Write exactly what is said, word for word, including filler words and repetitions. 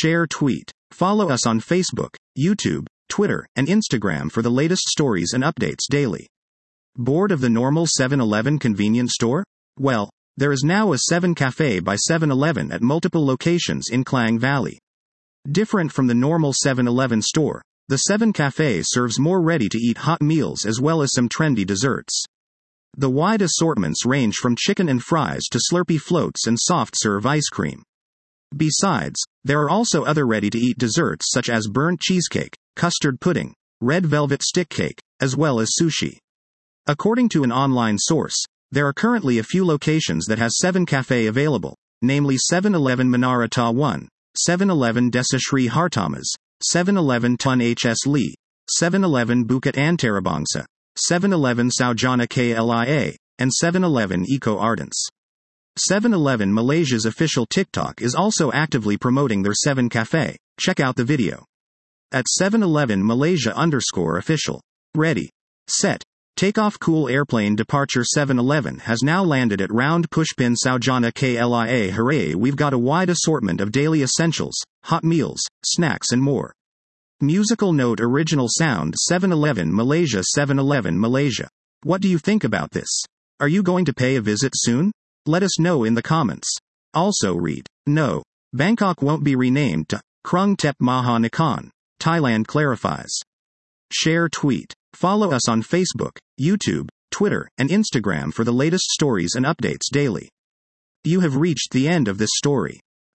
Share tweet. Follow us on Facebook, YouTube, Twitter, and Instagram for the latest stories and updates daily. Bored of the normal seven eleven convenience store? Well, there is now a seven Cafe by seven eleven at multiple locations in Klang Valley. Different from the normal seven eleven store, the seven Cafe serves more ready-to-eat hot meals as well as some trendy desserts. The wide assortments range from chicken and fries to Slurpee floats and soft-serve ice cream. Besides, there are also other ready-to-eat desserts such as burnt cheesecake, custard pudding, red velvet stick cake, as well as sushi. According to an online source, there are currently a few locations that has seven Cafe available, namely seven eleven Menara Ta one, seven eleven Desa Sri Hartamas, seven eleven Tun H S Lee, seven eleven Bukit Antarabangsa, seven eleven Saujana Klia, and seven eleven Eco Ardents. seven eleven Malaysia's official TikTok is also actively promoting their seven Cafe. Check out the video. At seven eleven Malaysia underscore official. Ready. Set. Takeoff Cool Airplane Departure seven eleven has now landed at Round Pushpin Saujana Klia. Hooray, we've got a wide assortment of daily essentials, hot meals, snacks and more. Musical note original sound seven eleven Malaysia seven eleven Malaysia. What do you think about this? Are you going to pay a visit soon? Let us know in the comments. Also read. No. Bangkok won't be renamed to Krung Thep Maha Nakhon. Thailand clarifies. Share tweet. Follow us on Facebook, YouTube, Twitter, and Instagram for the latest stories and updates daily. You have reached the end of this story.